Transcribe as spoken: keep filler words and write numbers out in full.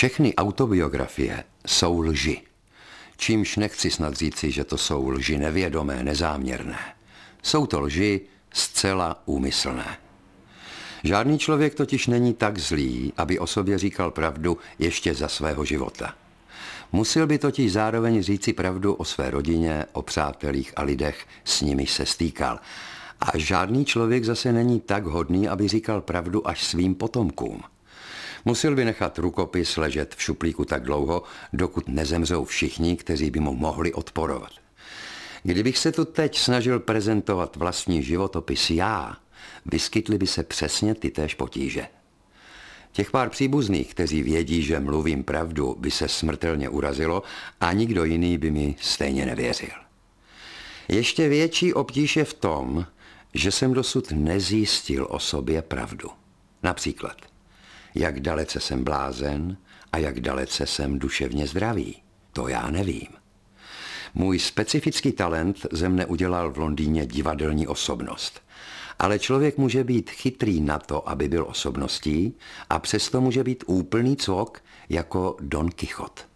Všechny autobiografie jsou lži. Čímž nechci snad říci, že to jsou lži nevědomé, nezáměrné. Jsou to lži zcela úmyslné. Žádný člověk totiž není tak zlý, aby o sobě říkal pravdu ještě za svého života. Musel by totiž zároveň říci pravdu o své rodině, o přátelích a lidech, s nimiž se stýkal. A žádný člověk zase není tak hodný, aby říkal pravdu až svým potomkům. Musel by nechat rukopis ležet v šuplíku tak dlouho, dokud nezemřou všichni, kteří by mu mohli odporovat. Kdybych se tu teď snažil prezentovat vlastní životopis já, vyskytly by se přesně tytéž potíže. Těch pár příbuzných, kteří vědí, že mluvím pravdu, by se smrtelně urazilo a nikdo jiný by mi stejně nevěřil. Ještě větší obtíž je v tom, že jsem dosud nezjistil o sobě pravdu. Například, jak dalece jsem blázen a jak dalece jsem duševně zdravý. To já nevím. Můj specifický talent ze mne udělal v Londýně divadelní osobnost. Ale člověk může být chytrý na to, aby byl osobností, a přesto může být úplný cvok jako Don Kichot.